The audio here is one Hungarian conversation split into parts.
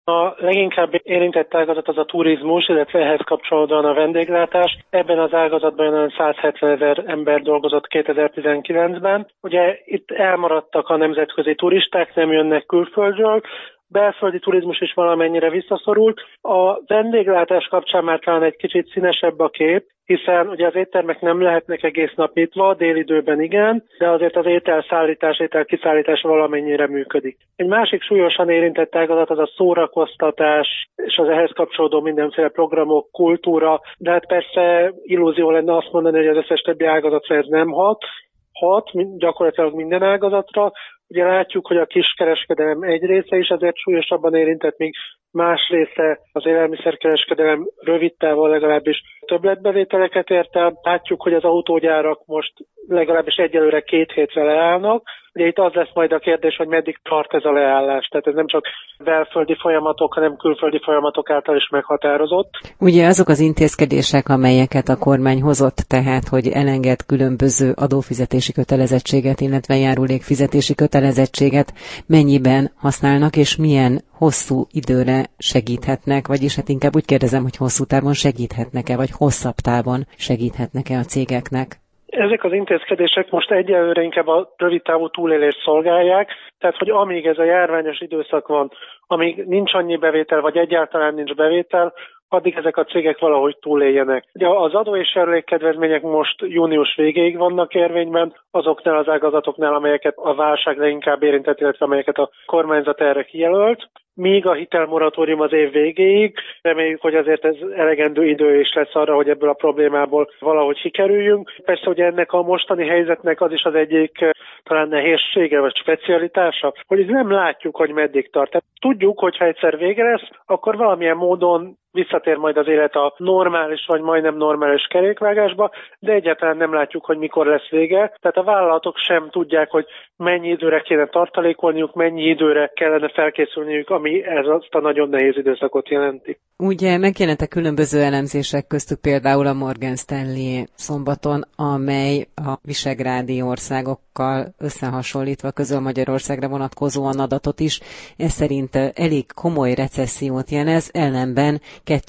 A leginkább érintett ágazat az a turizmus, illetve ehhez kapcsolódóan a vendéglátás. Ebben az ágazatban olyan 170 000 ember dolgozott 2019-ben. Ugye itt elmaradtak a nemzetközi turisták, nem jönnek külföldről. Belföldi turizmus is valamennyire visszaszorult. A vendéglátás kapcsán már talán egy kicsit színesebb a kép, hiszen ugye az éttermek nem lehetnek egész nap nyitva, délidőben igen, de azért az ételszállítás, ételkiszállítás valamennyire működik. Egy másik súlyosan érintett ágazat az a szórakoztatás, és az ehhez kapcsolódó mindenféle programok, kultúra, de hát persze illúzió lenne azt mondani, hogy az összes többi ágazatra ez nem hat, gyakorlatilag minden ágazatra. Ugye látjuk, hogy a kiskereskedelem egy része is azért súlyosabban érintett, míg más része az élelmiszerkereskedelem rövid távon legalábbis többletbevételeket ért el. Látjuk, hogy az autógyárak most legalábbis egyelőre 2 hétre leállnak. Ugye itt az lesz majd a kérdés, hogy meddig tart ez a leállás. Tehát ez nem csak belföldi folyamatok, hanem külföldi folyamatok által is meghatározott. Ugye azok az intézkedések, amelyeket a kormány hozott, tehát hogy elenged különböző adófizetési kötelezettséget, illetve járulékfizetési kötelezettséget mennyiben használnak, és milyen hosszú időre segíthetnek, vagyis hát inkább úgy kérdezem, hogy hosszú távon segíthetnek-e, vagy hosszabb távon segíthetnek-e a cégeknek? Ezek az intézkedések most egyelőre inkább a rövidtávú túlélést szolgálják, tehát hogy amíg ez a járványos időszak van, amíg nincs annyi bevétel, vagy egyáltalán nincs bevétel, addig ezek a cégek valahogy túléljenek. Ugye az adó és járulékkedvezmények most június végéig vannak érvényben, azoknál az ágazatoknál, amelyeket a válság leginkább érintett, illetve amelyeket a kormányzat erre kijelölt. Míg a hitelmoratórium az év végéig, reméljük, hogy azért ez elegendő idő is lesz arra, hogy ebből a problémából valahogy kikerüljünk. Persze, hogy ennek a mostani helyzetnek az is az egyik talán nehézsége vagy specialitása, hogy nem látjuk, hogy meddig tart. Tehát tudjuk, hogy ha egyszer vége lesz, akkor valamilyen módon visszatér majd az élet a normális vagy majdnem normális kerékvágásba, de egyáltalán nem látjuk, hogy mikor lesz vége. Tehát a vállalatok sem tudják, hogy mennyi időre kéne tartalékolniuk, mennyi időre kellene felkészülniük, ami ez azt a nagyon nehéz időszakot jelenti. Ugye megjelentek különböző elemzések, köztük például a Morgan Stanley szombaton, amely a visegrádi országokkal összehasonlítva közöl Magyarországra vonatkozóan adatot is. Ez szerint elég komoly recessziót jelez, ellenben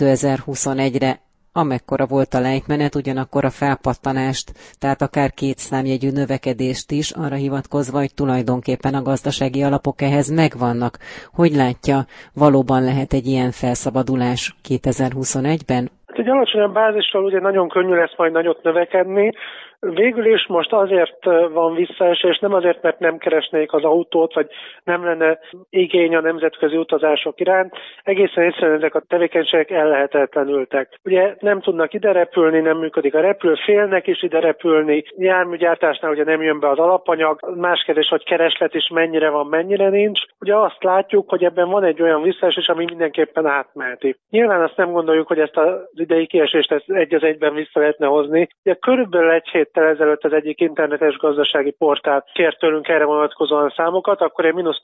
2021-re amekkora volt a lejtmenet, ugyanakkor a felpattanást, tehát akár 2 számjegyű növekedést is, arra hivatkozva, hogy tulajdonképpen a gazdasági alapok ehhez megvannak. Hogy látja, valóban lehet egy ilyen felszabadulás 2021-ben? Egy alacsonyabb bázisról ugye nagyon könnyű lesz majd nagyot növekedni. Végül is most azért van visszaesés, nem azért, mert nem keresnék az autót, vagy nem lenne igény a nemzetközi utazások iránt. Egészen egyszerűen ezek a tevékenységek ellehetetlenültek. Ugye nem tudnak ide repülni, nem működik a repülő, félnek is ide repülni. Járműgyártásnál ugye nem jön be az alapanyag. Más kérdés, hogy kereslet is mennyire van, mennyire nincs. Ugye azt látjuk, hogy ebben van egy olyan visszaesés, ami mindenképpen átmeheti. Nyilván azt nem gondoljuk, hogy ezt az idei kiesést egy az egyben vissza lehetne hozni. Ugye körülbelül egy héttel ezelőtt az egyik internetes gazdasági portál kért tőlünk erre vonatkozóan számokat, akkor én mínusz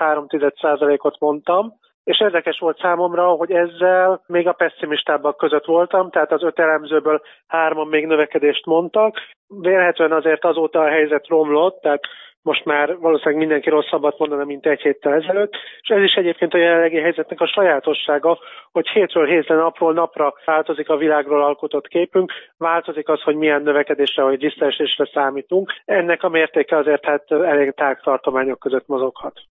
0,3%-ot mondtam, és érdekes volt számomra, hogy ezzel még a pesszimistábbak között voltam, tehát az 5 elemzőből 3-an még növekedést mondtak. Vélhetően azért azóta a helyzet romlott, tehát most már valószínűleg mindenki rosszabbat mondana, mint egy héttel ezelőtt, és ez is egyébként a jelenlegi helyzetnek a sajátossága, hogy hétről hétre, napról napra változik a világról alkotott képünk, változik az, hogy milyen növekedésre vagy visszaesésre számítunk. Ennek a mértéke azért elég tág tartományok között mozoghat.